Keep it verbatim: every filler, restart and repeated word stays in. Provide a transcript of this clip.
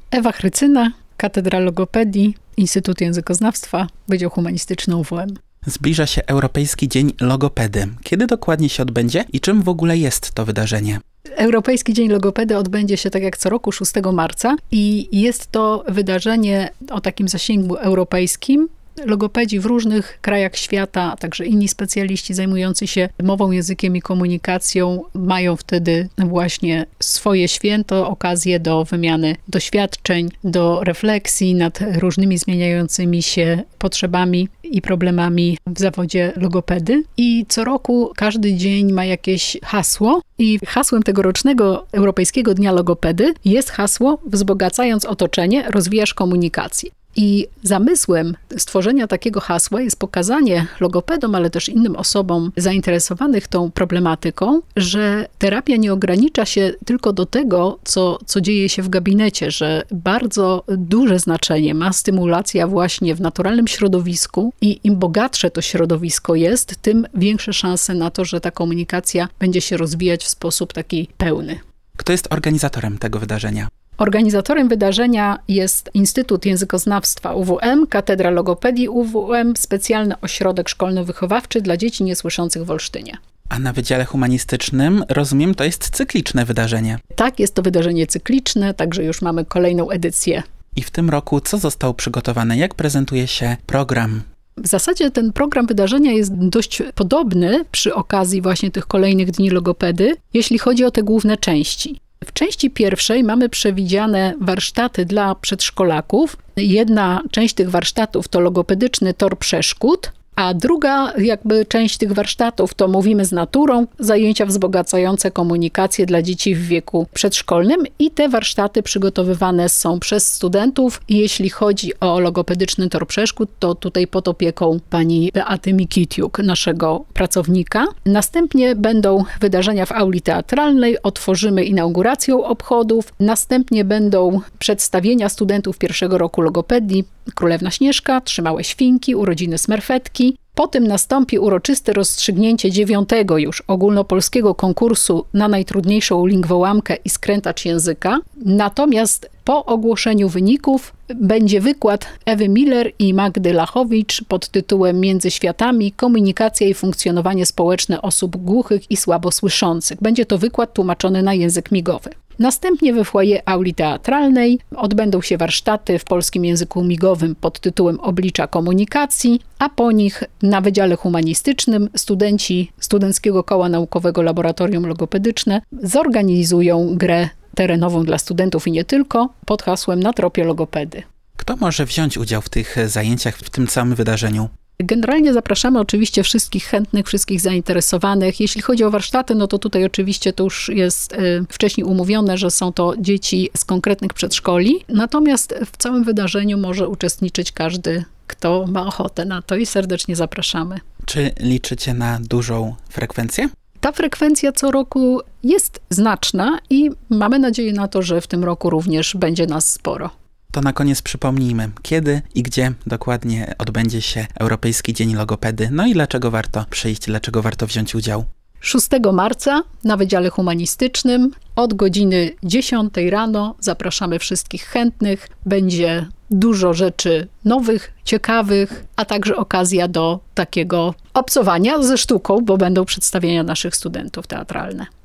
Ewa Chrycyna, Katedra Logopedii, Instytut Językoznawstwa, Wydział Humanistyczny U W M. Zbliża się Europejski Dzień Logopedy. Kiedy dokładnie się odbędzie i czym w ogóle jest to wydarzenie? Europejski Dzień Logopedy odbędzie się tak jak co roku szóstego marca i jest to wydarzenie o takim zasięgu europejskim. Logopedzi w różnych krajach świata, a także inni specjaliści zajmujący się mową, językiem i komunikacją mają wtedy właśnie swoje święto, okazję do wymiany doświadczeń, do refleksji nad różnymi zmieniającymi się potrzebami i problemami w zawodzie logopedy. I co roku każdy dzień ma jakieś hasło i hasłem tegorocznego Europejskiego Dnia Logopedy jest hasło „Wzbogacając otoczenie, rozwijasz komunikację”. I zamysłem stworzenia takiego hasła jest pokazanie logopedom, ale też innym osobom zainteresowanych tą problematyką, że terapia nie ogranicza się tylko do tego, co, co dzieje się w gabinecie, że bardzo duże znaczenie ma stymulacja właśnie w naturalnym środowisku i im bogatsze to środowisko jest, tym większe szanse na to, że ta komunikacja będzie się rozwijać w sposób taki pełny. Kto jest organizatorem tego wydarzenia? Organizatorem wydarzenia jest Instytut Językoznawstwa U W M, Katedra Logopedii U W M, specjalny ośrodek szkolno-wychowawczy dla dzieci niesłyszących w Olsztynie. A na Wydziale Humanistycznym, rozumiem, to jest cykliczne wydarzenie. Tak, jest to wydarzenie cykliczne, także już mamy kolejną edycję. I w tym roku co zostało przygotowane? Jak prezentuje się program? W zasadzie ten program wydarzenia jest dość podobny przy okazji właśnie tych kolejnych Dni Logopedy, jeśli chodzi o te główne części. W części pierwszej mamy przewidziane warsztaty dla przedszkolaków. Jedna część tych warsztatów to logopedyczny tor przeszkód, a druga jakby część tych warsztatów to mówimy z naturą, zajęcia wzbogacające komunikację dla dzieci w wieku przedszkolnym i te warsztaty przygotowywane są przez studentów. I jeśli chodzi o logopedyczny tor przeszkód, to tutaj pod opieką pani Beaty Mikitiuk, naszego pracownika. Następnie będą wydarzenia w auli teatralnej, otworzymy inauguracją obchodów, następnie będą przedstawienia studentów pierwszego roku logopedii, Królewna Śnieżka, Trzy małe świnki, Urodziny Smerfetki. Potem nastąpi uroczyste rozstrzygnięcie dziewiątego już ogólnopolskiego konkursu na najtrudniejszą lingwołamkę i skrętacz języka. Natomiast po ogłoszeniu wyników będzie wykład Ewy Miller i Magdy Lachowicz pod tytułem Między światami. Komunikacja i funkcjonowanie społeczne osób głuchych i słabosłyszących. Będzie to wykład tłumaczony na język migowy. Następnie we foyer auli teatralnej odbędą się warsztaty w polskim języku migowym pod tytułem Oblicza komunikacji, a po nich na Wydziale Humanistycznym studenci Studenckiego Koła Naukowego Laboratorium Logopedyczne zorganizują grę terenową dla studentów i nie tylko pod hasłem Na tropie logopedy. Kto może wziąć udział w tych zajęciach, w tym całym wydarzeniu? Generalnie zapraszamy oczywiście wszystkich chętnych, wszystkich zainteresowanych. Jeśli chodzi o warsztaty, no to tutaj oczywiście to już jest y, wcześniej umówione, że są to dzieci z konkretnych przedszkoli. Natomiast w całym wydarzeniu może uczestniczyć każdy, kto ma ochotę na to i serdecznie zapraszamy. Czy liczycie na dużą frekwencję? Ta frekwencja co roku jest znaczna i mamy nadzieję na to, że w tym roku również będzie nas sporo. To na koniec przypomnijmy, kiedy i gdzie dokładnie odbędzie się Europejski Dzień Logopedy, no i dlaczego warto przyjść, dlaczego warto wziąć udział. szóstego marca na Wydziale Humanistycznym od godziny dziesiątej rano zapraszamy wszystkich chętnych. Będzie dużo rzeczy nowych, ciekawych, a także okazja do takiego obcowania ze sztuką, bo będą przedstawienia naszych studentów teatralne.